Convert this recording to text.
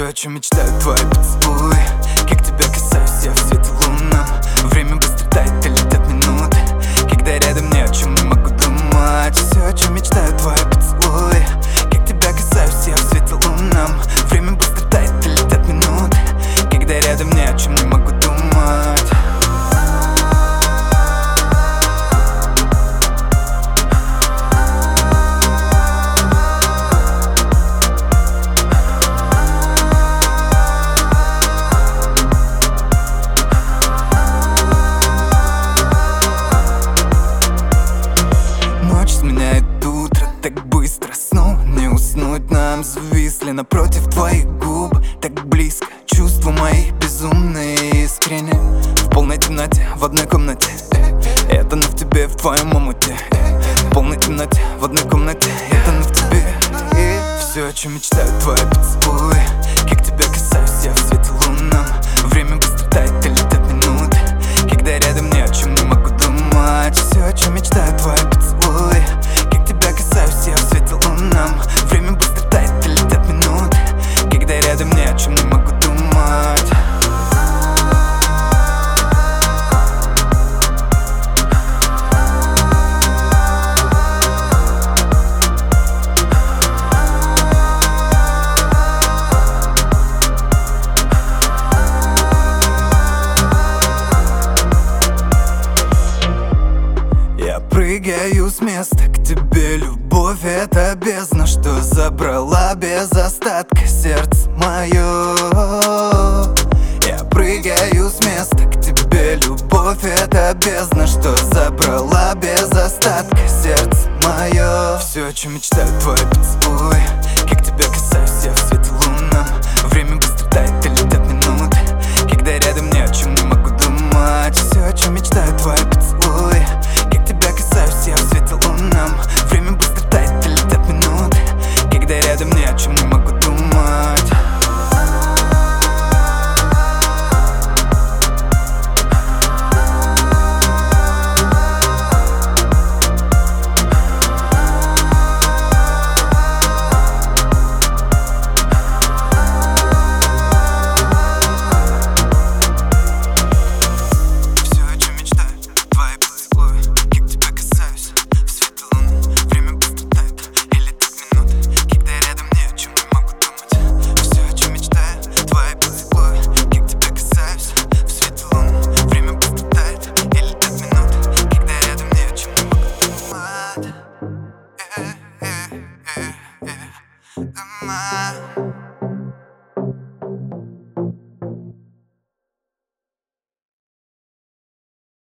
Все, о чем мечтают твои поцелуи, как тебя касаюсь я в свете лунном. Время быстро тает и летят минуты, когда рядом ни о чем не могу думать. Все, о чем мечтают твои поцелуи, как тебя касаюсь я в свете лунном. Время быстро тает и летят минуты, когда рядом ни о чем не могу думать. Сменяет утро так быстро, снова не уснуть нам. Зависли напротив твоих губ, так близко. Чувства мои безумные и искренне. В полной темноте, в одной комнате. Я тону в тебе, в твоем омуте. В полной темноте, в одной комнате. Я тону в тебе. И все, о чем мечтают твои поцелуи, как тебя касаюсь я в свете лунном. Время быстро тает и летят минуты, когда рядом ни о чем не могу думать. Все, о чем мечтают твои поцелуи, как тебя касаюсь я в свете лунном. Время быстро тает и летят минуты, когда рядом ни о чем не могу думать. Прыгаю с места к тебе, любовь это бездна, что забрала без остатка сердце мое. Я прыгаю с места к тебе, любовь это бездна, что забрала без остатка сердце мое. Все, о чем мечтают твои поцелуи, как тебя касаюсь я в свете лунном. Время быстро тает и летят минуты, когда рядом ни о чем не могу думать. Все, о чем мечтают твои